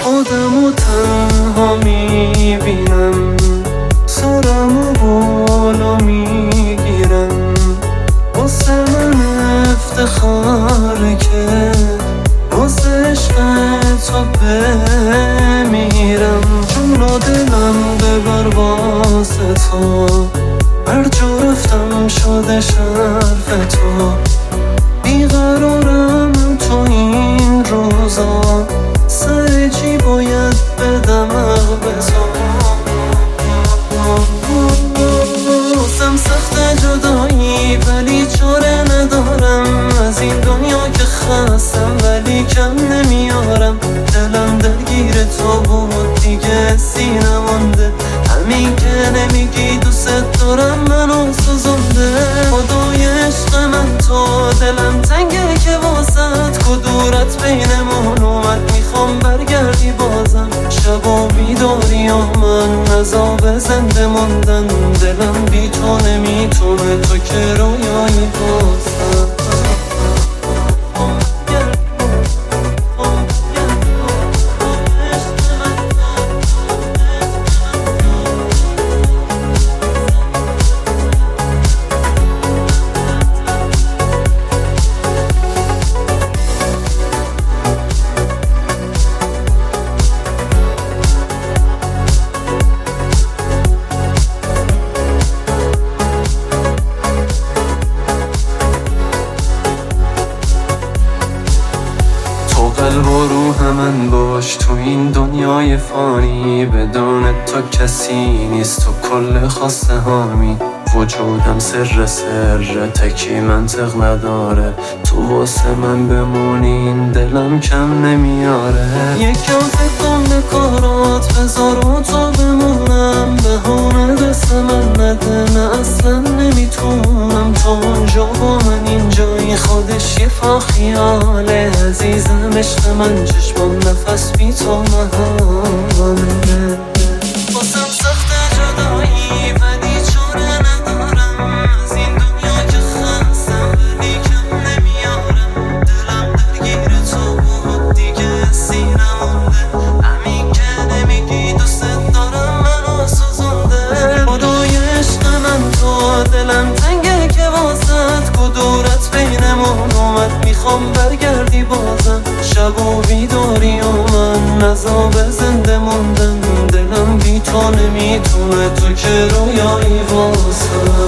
خودمو تنها میبینم، سرمو بالا میگیرم، واسه من افتخاره که واسه عشق تو بمیرم. جون و دلم ببر واسه تو، هر جا رفتم شده شرف تو. بیقرارم تو این روزا، سر چی باید بدم به تو. واسم سخت جدایی ولی چاره ندارم، از این دنیا که خستم ولی کم نمیارم. دلم درگیر تو بود دیگه سی نمانده، همین که نمیگی دوست دارم منو سوزونده. خدای عشق من تو، دلم تنگه که واسط کدورت بینمون اومد، میخوام برگردی بازم. شب و بیداری من عذاب زنده موندن، دلم بی تو نمیتونه، تو که رویایی بازم. قلب و روح من باش تو این دنیای فانی، بدون تو کسی نیست، تو کل خواسته هامی. وجودم سر تکی منطق نداره، تو واسه من بمونی این دلم کم نمیاره. یکم فکر کن به کارات بذار و تو بمونم، بهونه دست من نده، نه اصلا نمیتونم. تو اونجا با من اینجایی، خودش یه خیاله. عزیزم عشق من چشمم نفس بی تو محاله. واسم سخت جدایی ولی چاره ندارم، از این دنیا که خستم ولی کم نمیارم. دلم درگیر تو بود دیگه سی نمونده، همین که نمیگی دوست دارم منو سوزونده. خدای عشق من تو، دلم تنگه که واسط کدورت بینمون اومد، میخوام برگردی بازم. شب و بیداری من عذاب زنده موندن، دلم بی تو نمیتونه، تو که رویایی واسم.